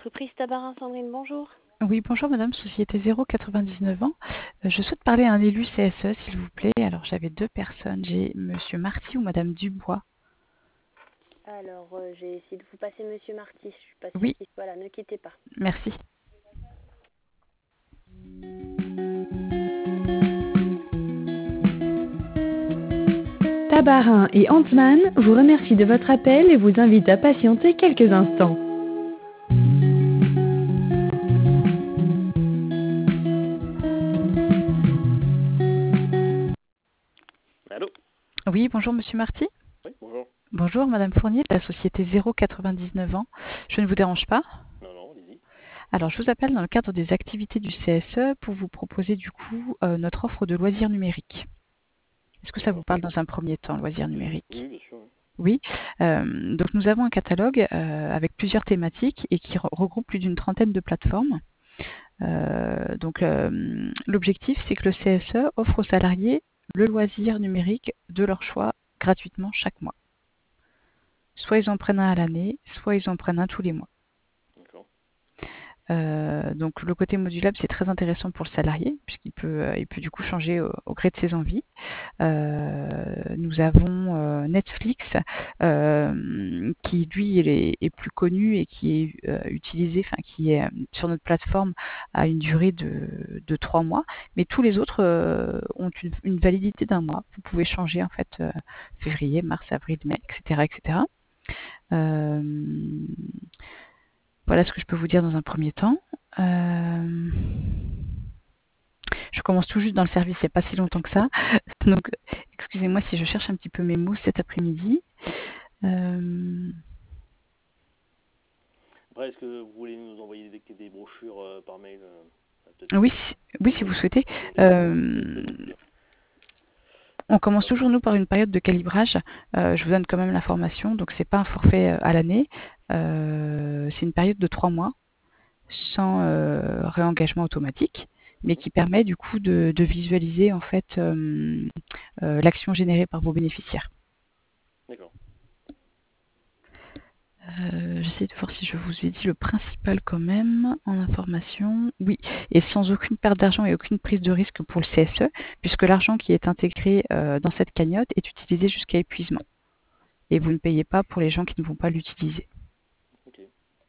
Entreprise Tabarin Sandrine, bonjour. Oui, bonjour madame, Société 099 ans. Je souhaite parler à un élu CSE, s'il vous plaît. Alors, j'avais deux personnes. J'ai monsieur Marty ou madame Dubois. Alors, j'ai essayé de vous passer Monsieur Marty. Je suis pas sûre Oui, qu'il soit là. Ne quittez pas. merci. Tabarin et Huntsman vous remercient de votre appel et vous invitent à patienter quelques instants. Allô? Oui, bonjour monsieur Marty. Oui, bonjour. Bonjour madame Fournier de la Société 099 ans. Je ne vous dérange pas? Non, non, allez-y. Alors, je vous appelle dans le cadre des activités du CSE pour vous proposer du coup notre offre de loisirs numériques. Est-ce que ça vous D'accord. parle dans un premier temps, loisirs Oui, numériques? oui, bien sûr. Oui. Oui, donc nous avons un catalogue avec plusieurs thématiques et qui regroupe plus d'une trentaine de plateformes. L'objectif, c'est que le CSE offre aux salariés le loisir numérique de leur choix gratuitement chaque mois. Soit ils en prennent un à l'année, soit ils en prennent un tous les mois. D'accord. Donc le côté modulable, c'est très intéressant pour le salarié, puisqu'il peut du coup changer au gré de ses envies. Nous avons Netflix qui lui est plus connu et qui est utilisé, enfin qui est sur notre plateforme à une durée de 3 mois, mais tous les autres ont une validité d'un mois. Vous pouvez changer en fait février, mars, avril, mai, etc., etc. Euh, voilà ce que je peux vous dire dans un premier temps. Je commence tout juste dans le service, il n'y a pas si longtemps que ça. Donc, excusez-moi si je cherche un petit peu mes mots cet après-midi. Après, est-ce que vous voulez nous envoyer des brochures par mail ça va peut-être Oui, oui, si mieux vous souhaitez. pour donner plus de Euh, lecture. on commence Voilà. toujours, nous, par une période de calibrage. Je vous donne quand même l'information. Donc, c'est pas un forfait à l'année. C'est une période de 3 mois sans réengagement automatique, mais Mhm. qui permet du coup de visualiser en fait l'action générée par vos bénéficiaires. D'accord. J'essaie de voir si je vous ai dit le principal quand même en information. Oui, et sans aucune perte d'argent et aucune prise de risque pour le CSE, puisque l'argent qui est intégré dans cette cagnotte est utilisé jusqu'à épuisement. Et vous ne payez pas pour les gens qui ne vont pas l'utiliser. Ok.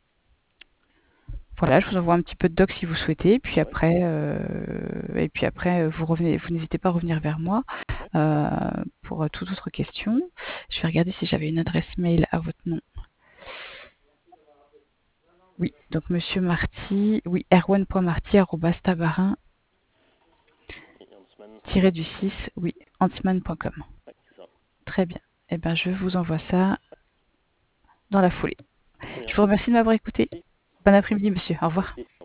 Voilà, je vous envoie un petit peu de doc si vous souhaitez, Ouais. et puis après vous revenez, vous n'hésitez pas à revenir vers moi Ouais. euh, pour toute autre question. Je vais regarder si j'avais une adresse mail à votre nom. Oui, donc Monsieur Marty, oui, erwan.marty@tabarin-du-6, Et Huntsman. oui, huntsman.com. Ouais, c'est ça. Très bien. Eh bien, je vous envoie ça dans la foulée. Très Je bien. vous remercie de m'avoir écouté. Merci. Bon après-midi, monsieur. Au revoir. Merci.